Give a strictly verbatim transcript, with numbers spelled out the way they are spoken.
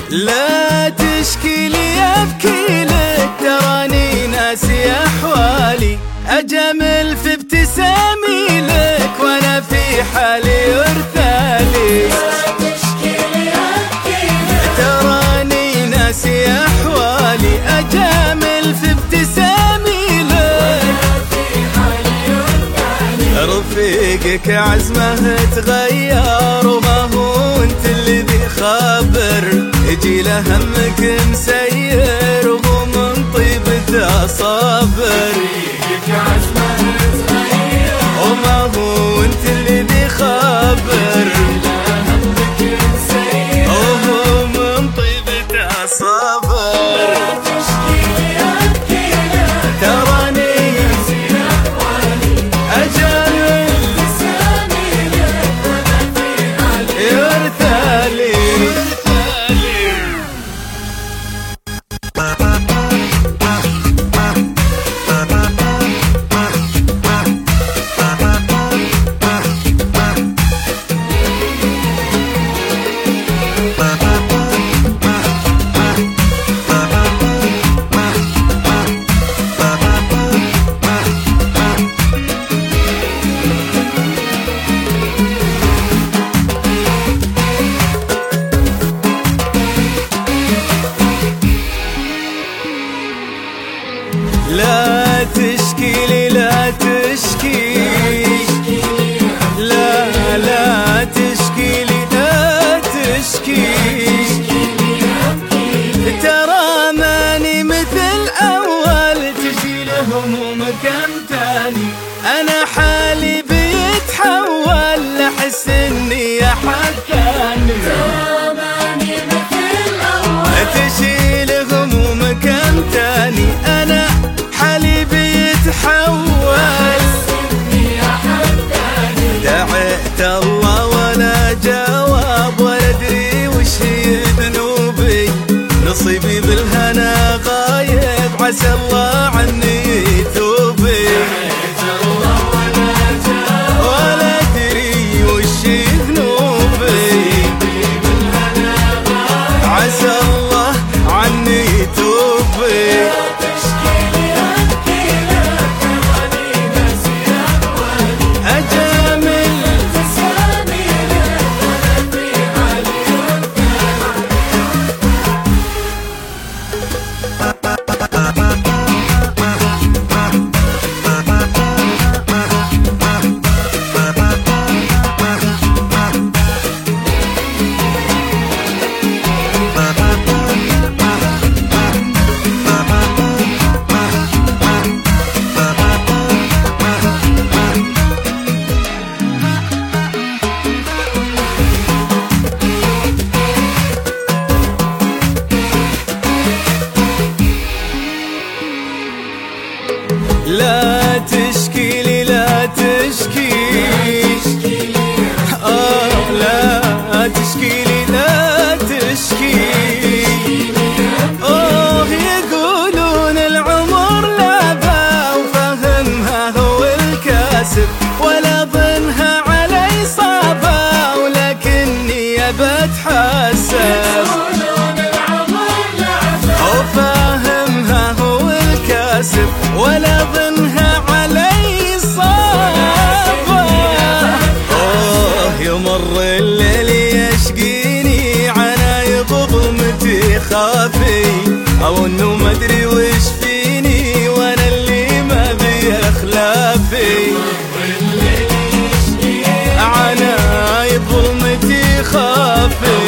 لا تشكي لي ابكي لك، تراني ناسي احوالي، اجمل في ابتسامي لك وانا في حالي يرثالي. لا تشكي لي ابكي لك، تراني ناسي احوالي، اجمل في ابتسامي لك وانا في حالي يرثالي. رفيقك عزمه تغير وما هو انت الذي خابر، يجي له همك مسير وهو من طيبته صابر. رفيقك عزمه تغير وما هو انت الذي خابر، يجي له همك مسير وهو من طيبته صابر. لا تشكي لي ابكي لك، تراني ناسي احوالي، اجمل ابتسامي لك وانا في حالي يرثالي. لا تشكي لي لا تشكي، لا لا تشكي لي لا تشكي، ترى ماني مثل أول تجي لهمومك أمثالي، أنا حالي بيتحول أحس إني أحد ثاني. ترى ماني مثل أول تجي لهمومك أمثالي، أنا حالي بيتحول إني أحد ثاني. دعيت الله ولا جواب، ولا أدري وش هي ذنوبي، نصيبي بالهنا غايب، عسى الله عني يتوبي. دعيت الله ولا جواب، ولا أدري وش هي ذنوبي، نصيبي بالهنا غايب، عسى الله عني يتوبي. لا تشكي لي لا تشكي، آه لا تشكي لي لا تشكي. أوه يقولون العمر لعبة وفهمها هو الكاسب، ولا ظنها علي صعبة ولكني بتحسب. يقولون العمر لعبة وفهمها هو الكاسب، ولا ظنها علي صعبة. أوه يمر الليل يشقيني عناي بظلمتي خافي، أو إنه ما أدري وش فيني وأنا اللي ما بي أخلافي. عناي بظلمتي خافي،